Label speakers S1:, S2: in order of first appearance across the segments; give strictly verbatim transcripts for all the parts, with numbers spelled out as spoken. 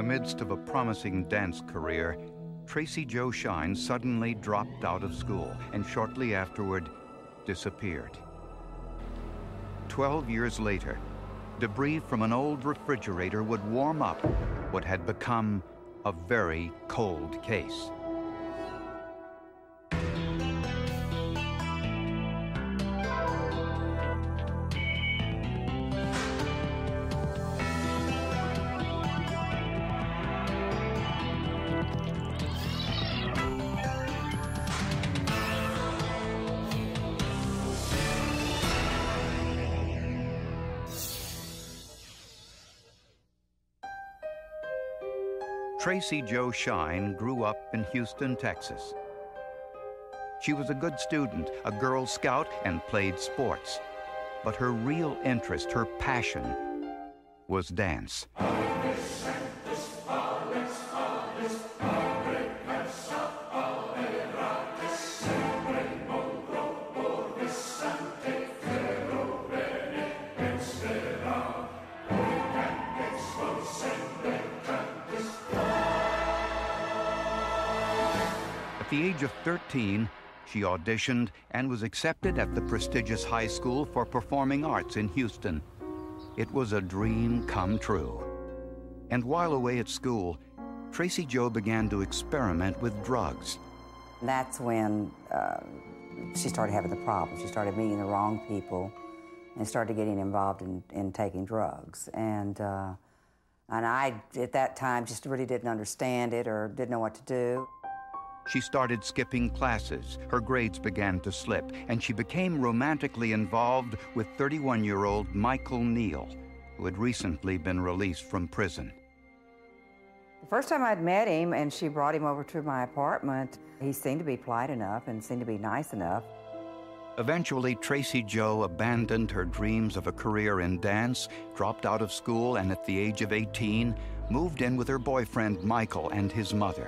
S1: the midst of a promising dance career, Tracy Jo Shine suddenly dropped out of school and shortly afterward disappeared. Twelve years later, debris from an old refrigerator would warm up what had become a very cold case. Tracy Jo Shine grew up in Houston, Texas. She was a good student, a Girl Scout, and played sports. But her real interest, her passion, was dance. At the age of thirteen, she auditioned and was accepted at the prestigious high school for performing arts in Houston. It was a dream come true. And while away at school, Tracy Jo began to experiment with drugs.
S2: That's when uh, she started having the problem. She started meeting the wrong people and started getting involved in, in taking drugs. And, uh, and I, at that time, just really didn't understand it or didn't know what to do.
S1: She started skipping classes, her grades began to slip, and she became romantically involved with thirty-one-year-old Michael Neal, who had recently been released from prison.
S2: The first time I'd met him and she brought him over to my apartment, he seemed to be polite enough and seemed to be nice enough.
S1: Eventually, Tracy Jo abandoned her dreams of a career in dance, dropped out of school, and at the age of eighteen, moved in with her boyfriend Michael and his mother.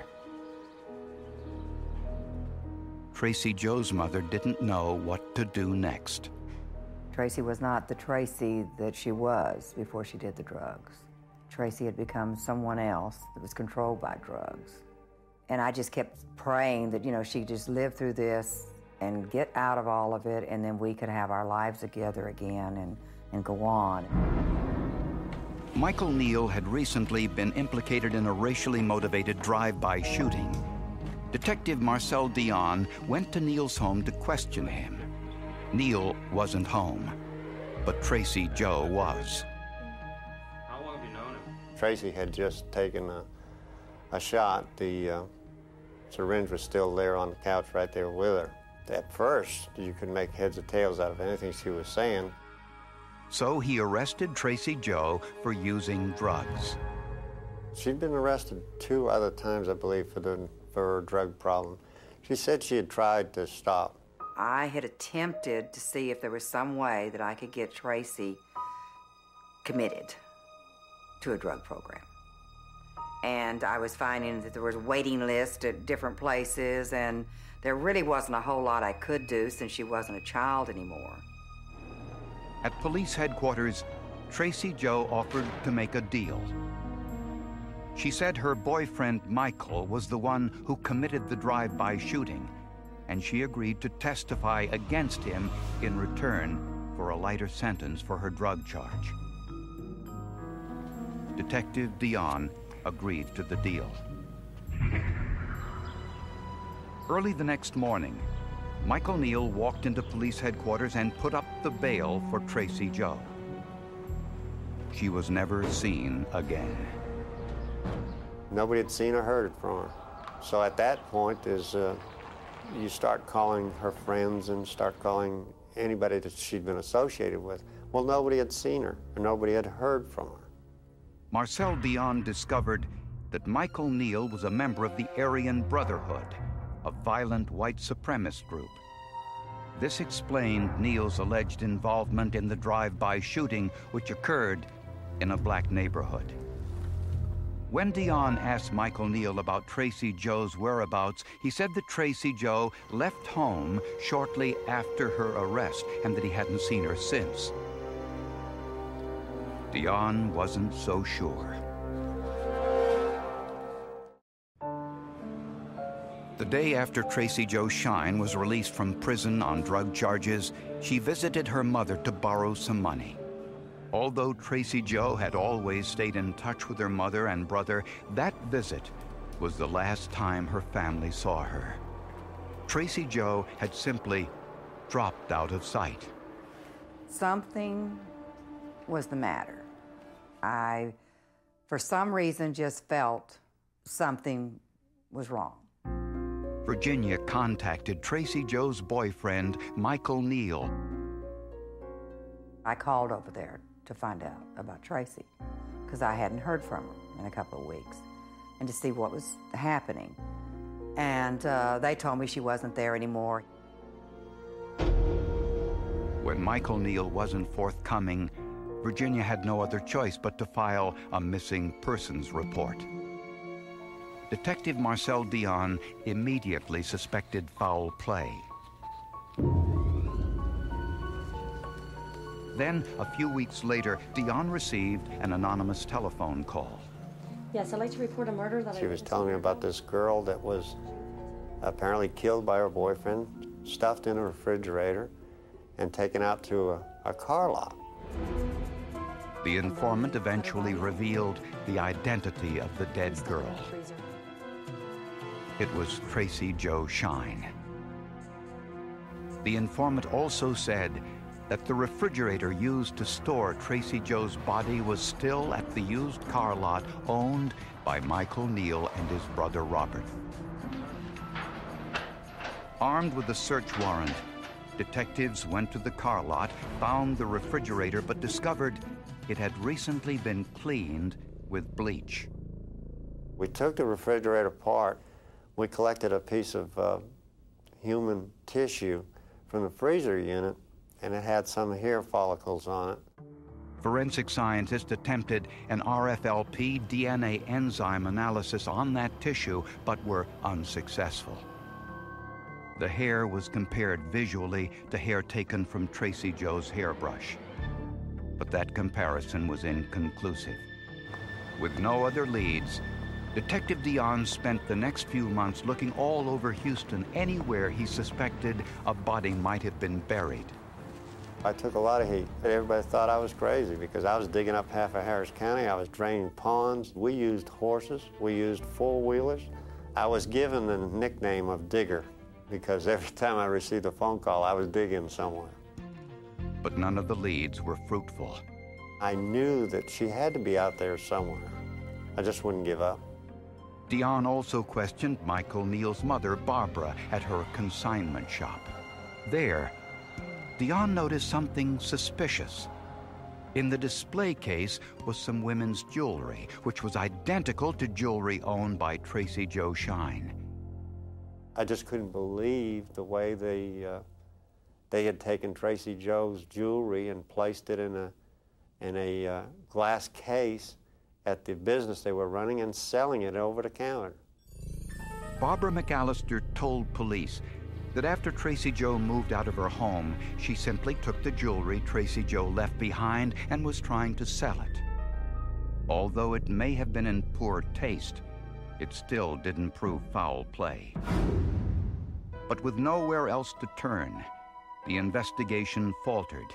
S1: Tracy Jo's mother didn't know what to do next.
S2: Tracy was not the Tracy that she was before she did the drugs. Tracy had become someone else that was controlled by drugs. And I just kept praying that, you know, she'd just live through this and get out of all of it, and then we could have our lives together again and, and go on.
S1: Michael Neal had recently been implicated in a racially motivated drive-by shooting. Detective Marcel Dion went to Neal's home to question him. Neal wasn't home, but Tracy Jo was.
S3: How long have you known him?
S4: Tracy had just taken a, a shot. The uh, syringe was still there on the couch right there with her. At first, you could make heads or tails out of anything she was saying.
S1: So he arrested Tracy Jo for using drugs.
S4: She'd been arrested two other times, I believe, for the for her drug problem. She said she had tried to stop.
S2: I had attempted to see if there was some way that I could get Tracy committed to a drug program. And I was finding that there was a waiting list at different places, and there really wasn't a whole lot I could do since she wasn't a child anymore.
S1: At police headquarters, Tracy Jo offered to make a deal. She said her boyfriend, Michael, was the one who committed the drive-by shooting, and she agreed to testify against him in return for a lighter sentence for her drug charge. Detective Dion agreed to the deal. Early the next morning, Michael Neal walked into police headquarters and put up the bail for Tracy Jo. She was never seen again.
S4: Nobody had seen or heard it from her. So at that point is uh, you start calling her friends and start calling anybody that she'd been associated with. Well, nobody had seen her, and nobody had heard from her.
S1: Marcel Dion discovered that Michael Neal was a member of the Aryan Brotherhood, a violent white supremacist group. This explained Neal's alleged involvement in the drive-by shooting, which occurred in a black neighborhood. When Dion asked Michael Neal about Tracy Jo's whereabouts, he said that Tracy Jo left home shortly after her arrest and that he hadn't seen her since. Dion wasn't so sure. The day after Tracy Jo Shine was released from prison on drug charges, she visited her mother to borrow some money. Although Tracy Jo had always stayed in touch with her mother and brother, that visit was the last time her family saw her. Tracy Jo had simply dropped out of sight.
S2: Something was the matter. I, for some reason, just felt something was wrong.
S1: Virginia contacted Tracy Jo's boyfriend, Michael Neal.
S2: I called over there to find out about Tracy, because I hadn't heard from her in a couple of weeks, and to see what was happening. And uh, they told me she wasn't there anymore.
S1: When Michael Neal wasn't forthcoming, Virginia had no other choice but to file a missing persons report. Detective Marcel Dion immediately suspected foul play. Then, a few weeks later, Dion received an anonymous telephone call.
S5: Yes, I'd like to report a murder that I...
S4: She was telling me about this girl that was apparently killed by her boyfriend, stuffed in a refrigerator, and taken out to a, a car lot.
S1: The informant eventually revealed the identity of the dead girl. It was Tracy Jo Shine. The informant also said that the refrigerator used to store Tracy Jo's body was still at the used car lot owned by Michael Neal and his brother Robert. Armed with a search warrant, detectives went to the car lot, found the refrigerator, but discovered it had recently been cleaned with bleach.
S4: We took the refrigerator apart. We collected a piece of uh, human tissue from the freezer unit, and it had some hair follicles on it.
S1: Forensic scientists attempted an R F L P D N A enzyme analysis on that tissue, but were unsuccessful. The hair was compared visually to hair taken from Tracy Jo's hairbrush, but that comparison was inconclusive. With no other leads, Detective Dion spent the next few months looking all over Houston, anywhere he suspected a body might have been buried.
S4: I took a lot of heat. Everybody thought I was crazy because I was digging up half of Harris County. I was draining ponds. We used horses. We used four-wheelers. I was given the nickname of Digger because every time I received a phone call, I was digging somewhere.
S1: But none of the leads were fruitful.
S4: I knew that she had to be out there somewhere. I just wouldn't give up.
S1: Dion also questioned Michael Neal's mother, Barbara, at her consignment shop. There, Dion noticed something suspicious. In the display case was some women's jewelry, which was identical to jewelry owned by Tracy Jo Shine.
S4: I just couldn't believe the way they, uh, they had taken Tracy Jo's jewelry and placed it in a, in a uh, glass case at the business they were running and selling it over the counter.
S1: Barbara McAllister told police that after Tracy Jo moved out of her home, she simply took the jewelry Tracy Jo left behind and was trying to sell it. Although it may have been in poor taste, it still didn't prove foul play. But with nowhere else to turn, the investigation faltered.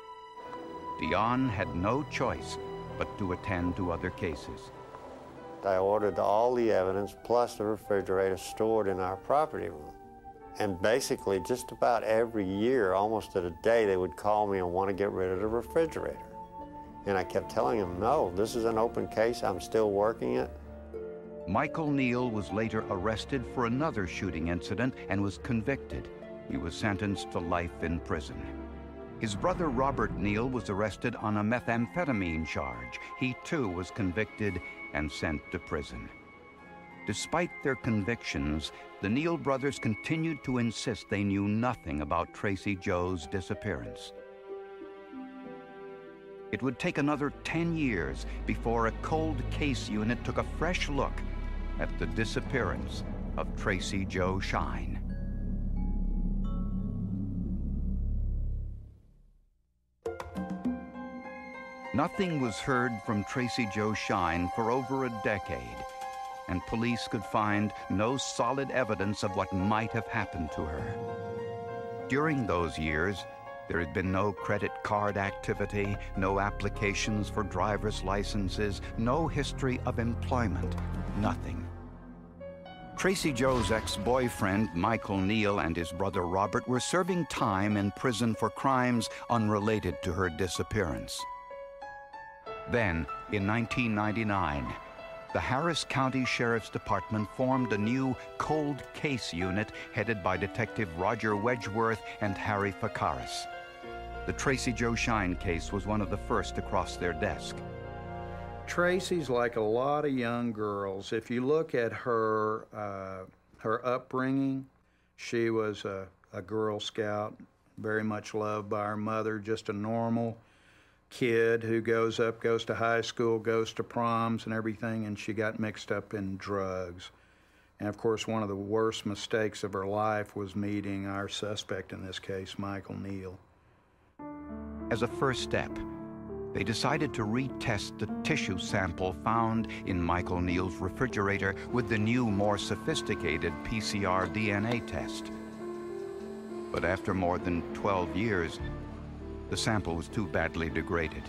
S1: Dion had no choice but to attend to other cases.
S4: I ordered all the evidence plus the refrigerator stored in our property room. And basically, just about every year, almost at a day, they would call me and want to get rid of the refrigerator. And I kept telling them, no, this is an open case. I'm still working it.
S1: Michael Neal was later arrested for another shooting incident and was convicted. He was sentenced to life in prison. His brother Robert Neal was arrested on a methamphetamine charge. He too was convicted and sent to prison. Despite their convictions, the Neal brothers continued to insist they knew nothing about Tracy Jo's disappearance. It would take another ten years before a cold case unit took a fresh look at the disappearance of Tracy Jo Shine. Nothing was heard from Tracy Jo Shine for over a decade. and police could find no solid evidence of what might have happened to her. During those years, there had been no credit card activity, no applications for driver's licenses, no history of employment, nothing. Tracy Joe's ex-boyfriend, Michael Neal, and his brother Robert were serving time in prison for crimes unrelated to her disappearance. Then, in nineteen ninety-nine, the Harris County Sheriff's Department formed a new cold case unit headed by Detective Roger Wedgeworth and Harry Fakaris. The Tracy Joe Shine case was one of the first to cross their desk.
S6: Tracy's like a lot of young girls. If you look at her, uh, her upbringing, she was a, a Girl Scout, very much loved by her mother, just a normal kid who goes up, goes to high school, goes to proms and everything, and she got mixed up in drugs. And of course, one of the worst mistakes of her life was meeting our suspect in this case, Michael Neal.
S1: As a first step, they decided to retest the tissue sample found in Michael Neal's refrigerator with the new, more sophisticated P C R D N A test. But after more than twelve years, the sample was too badly degraded.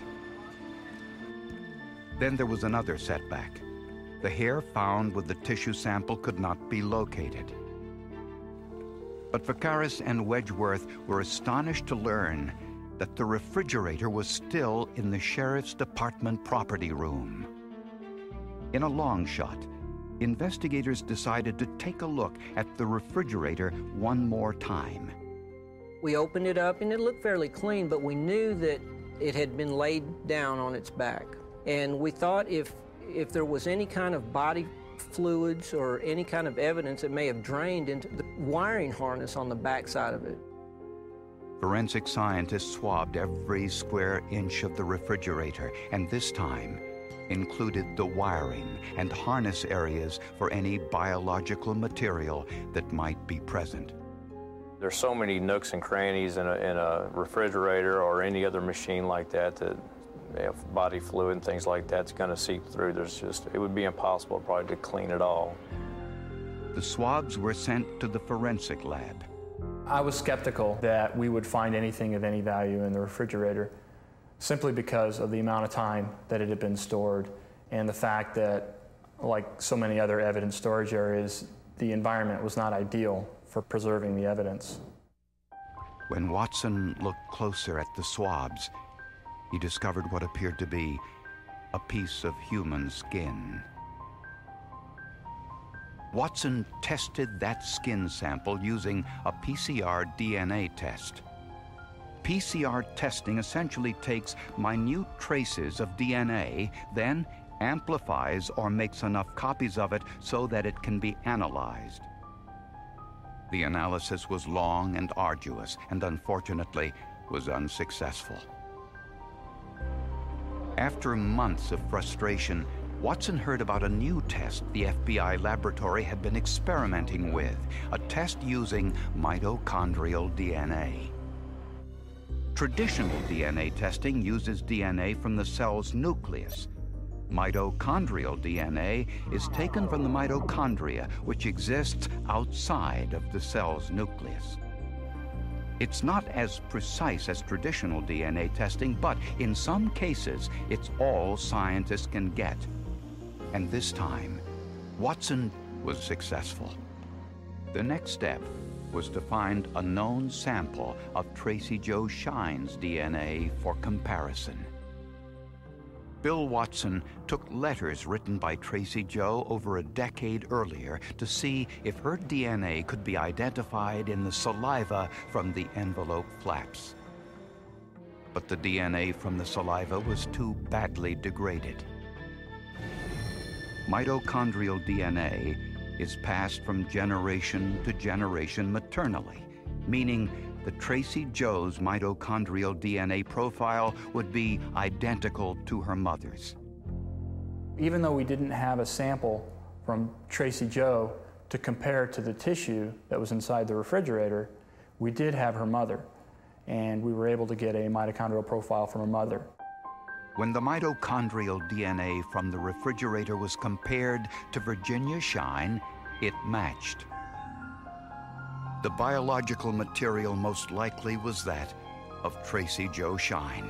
S1: Then there was another setback. The hair found with the tissue sample could not be located. But Fakaris and Wedgeworth were astonished to learn that the refrigerator was still in the Sheriff's Department property room. In a long shot, investigators decided to take a look at the refrigerator one more time.
S7: We opened it up and it looked fairly clean, but we knew that it had been laid down on its back. And we thought if, if there was any kind of body fluids or any kind of evidence that may have drained into the wiring harness on the back side of it.
S1: Forensic scientists swabbed every square inch of the refrigerator, and this time included the wiring and harness areas for any biological material that might be present.
S8: There's so many nooks and crannies in a, in a refrigerator or any other machine like that that if body fluid and things like that's going to seep through. There's just, it would be impossible probably to clean it all.
S1: The swabs were sent to the forensic lab.
S9: I was skeptical that we would find anything of any value in the refrigerator simply because of the amount of time that it had been stored and the fact that, like so many other evidence storage areas, the environment was not ideal for preserving the evidence.
S1: When Watson looked closer at the swabs, he discovered what appeared to be a piece of human skin. Watson tested that skin sample using a P C R D N A test. P C R testing essentially takes minute traces of D N A, then amplifies or makes enough copies of it so that it can be analyzed. The analysis was long and arduous, and unfortunately was unsuccessful. After months of frustration, Watson heard about a new test the F B I laboratory had been experimenting with, a test using mitochondrial D N A. Traditional D N A testing uses D N A from the cell's nucleus. Mitochondrial D N A is taken from the mitochondria, which exists outside of the cell's nucleus. It's not as precise as traditional D N A testing, but in some cases, it's all scientists can get. And this time, Watson was successful. The next step was to find a known sample of Tracy Joe Shine's D N A for comparison. Bill Watson took letters written by Tracy Joe over a decade earlier to see if her D N A could be identified in the saliva from the envelope flaps. But the D N A from the saliva was too badly degraded. Mitochondrial D N A is passed from generation to generation maternally, meaning that Tracy Joe's mitochondrial D N A profile would be identical to her mother's.
S9: Even though we didn't have a sample from Tracy Joe to compare to the tissue that was inside the refrigerator, we did have her mother, and we were able to get a mitochondrial profile from her mother.
S1: When the mitochondrial D N A from the refrigerator was compared to Virginia Shine, it matched. The biological material most likely was that of Tracy Jo Shine.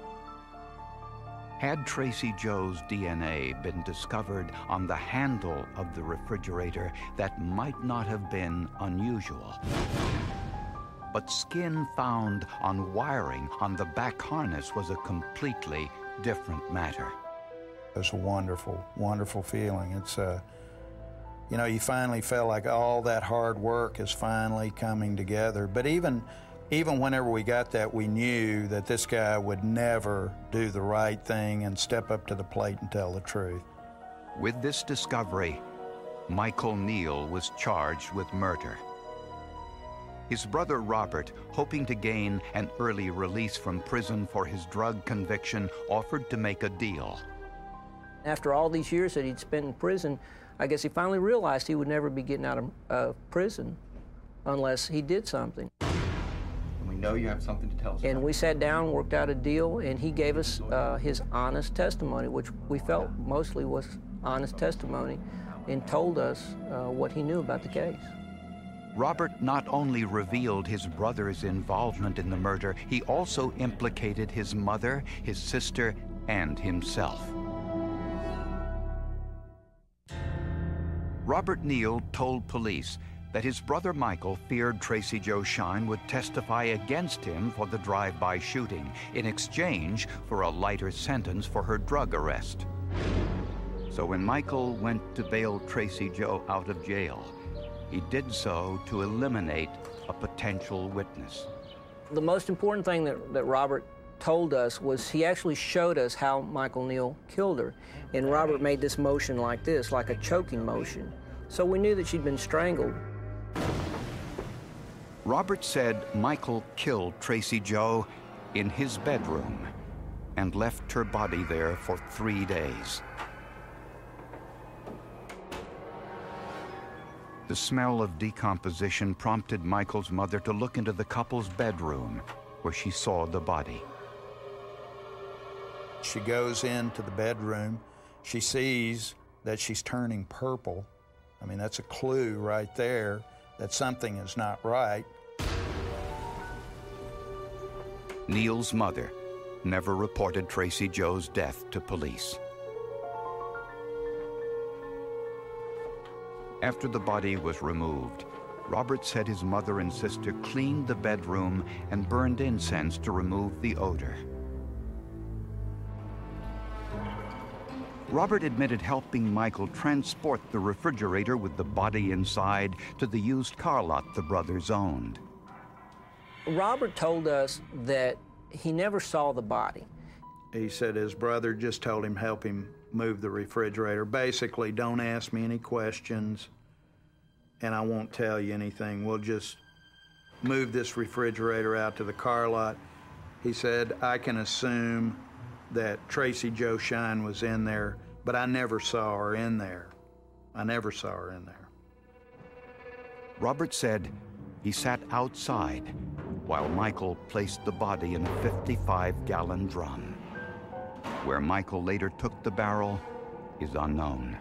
S1: Had Tracy Jo's D N A been discovered on the handle of the refrigerator, that might not have been unusual. But skin found on wiring on the back harness was a completely different matter.
S6: It's a wonderful, wonderful feeling. It's, uh, you know, you finally feel like all that hard work is finally coming together. But even, even whenever we got that, we knew that this guy would never do the right thing and step up to the plate and tell the truth.
S1: With this discovery, Michael Neal was charged with murder. His brother Robert, hoping to gain an early release from prison for his drug conviction, offered to make a deal.
S7: After all these years that he'd spent in prison, I guess he finally realized he would never be getting out of uh, prison unless he did something.
S3: And we know you have something to tell us.
S7: And we sat down, worked out a deal, and he gave us uh, his honest testimony, which we felt mostly was honest testimony, and told us uh, what he knew about the case.
S1: Robert not only revealed his brother's involvement in the murder, he also implicated his mother, his sister, and himself. Robert Neal told police that his brother Michael feared Tracy Jo Shine would testify against him for the drive-by shooting in exchange for a lighter sentence for her drug arrest. So when Michael went to bail Tracy Jo out of jail, he did so to eliminate a potential witness.
S7: The most important thing that, that Robert told us was he actually showed us how Michael Neal killed her. And Robert made this motion like this, like a choking motion. So we knew that she'd been strangled.
S1: Robert said Michael killed Tracy Jo in his bedroom and left her body there for three days. The smell of decomposition prompted Michael's mother to look into the couple's bedroom, where she saw the body.
S6: She goes into the bedroom. She sees that she's turning purple. I mean, that's a clue right there that something is not right.
S1: Neal's mother never reported Tracy Jo's death to police. After the body was removed, Robert said his mother and sister cleaned the bedroom and burned incense to remove the odor. Robert admitted helping Michael transport the refrigerator with the body inside to the used car lot the brothers owned.
S7: Robert told us that he never saw the body.
S6: He said his brother just told him help him move the refrigerator. Basically, don't ask me any questions, and I won't tell you anything. We'll just move this refrigerator out to the car lot. He said, I can assume that Tracy Jo Shine was in there, but I never saw her in there. I never saw her in there.
S1: Robert said he sat outside while Michael placed the body in a fifty-five gallon drum. Where Michael later took the barrel is unknown.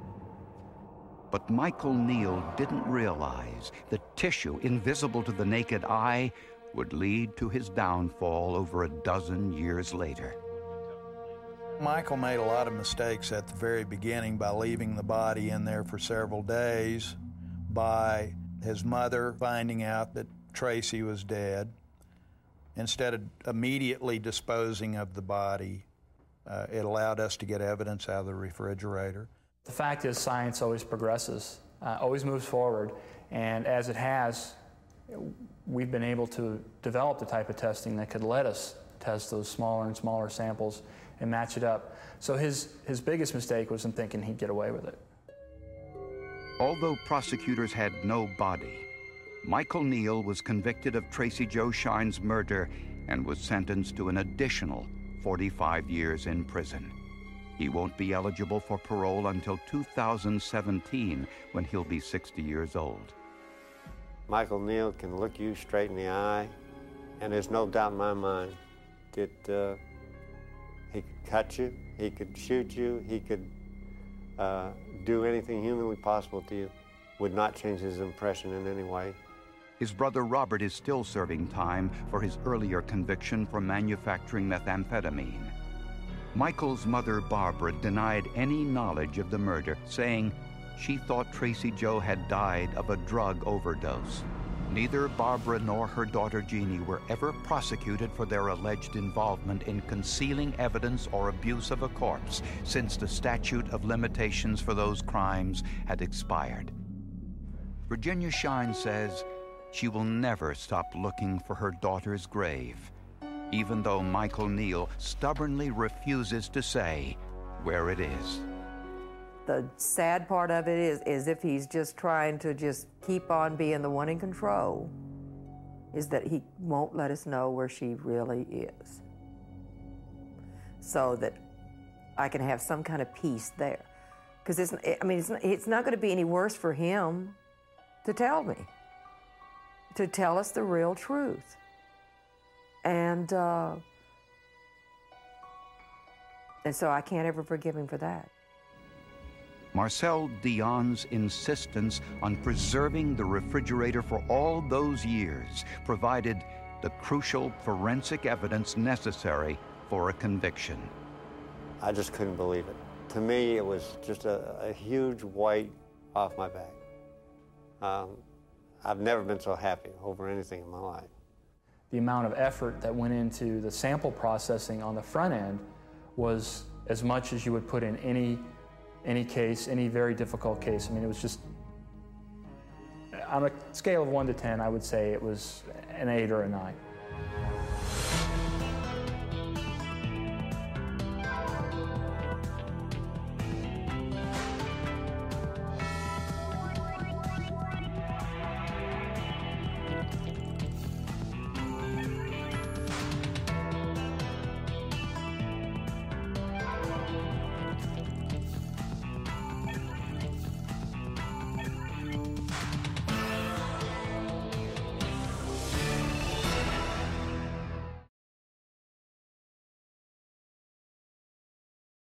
S1: But Michael Neal didn't realize the tissue, invisible to the naked eye, would lead to his downfall over a dozen years later.
S6: Michael made a lot of mistakes at the very beginning by leaving the body in there for several days, by his mother finding out that Tracy was dead. Instead of immediately disposing of the body, uh, it allowed us to get evidence out of the refrigerator.
S9: The fact is, science always progresses, uh, always moves forward, and as it has, we've been able to develop the type of testing that could let us test those smaller and smaller samples and match it up. So his, his biggest mistake was in thinking he'd get away with it.
S1: Although prosecutors had no body, Michael Neal was convicted of Tracy Jo Shine's murder and was sentenced to an additional forty-five years in prison. He won't be eligible for parole until two thousand seventeen, when he'll be sixty years old.
S4: Michael Neal can look you straight in the eye, and there's no doubt in my mind that uh, He could cut you, he could shoot you, he could uh, do anything humanly possible to you. Would not change his impression in any way.
S1: His brother Robert is still serving time for his earlier conviction for manufacturing methamphetamine. Michael's mother, Barbara, denied any knowledge of the murder, saying she thought Tracy Jo had died of a drug overdose. Neither Barbara nor her daughter Jeannie were ever prosecuted for their alleged involvement in concealing evidence or abuse of a corpse since the statute of limitations for those crimes had expired. Virginia Shine says she will never stop looking for her daughter's grave, even though Michael Neal stubbornly refuses to say where it is.
S2: The sad part of it is, is if he's just trying to just keep on being the one in control, is that he won't let us know where she really is, so that I can have some kind of peace there. Because it's, I mean, it's not, it's not going to be any worse for him to tell me, to tell us the real truth. And, uh, and so I can't ever forgive him for that.
S1: Marcel Dionne's insistence on preserving the refrigerator for all those years provided the crucial forensic evidence necessary for a conviction.
S4: I just couldn't believe it. To me, it was just a, a huge weight off my back. Um, I've never been so happy over anything in my life.
S9: The amount of effort that went into the sample processing on the front end was as much as you would put in any any case, any very difficult case. I mean, it was just, on a scale of one to ten, I would say it was an eight or a nine.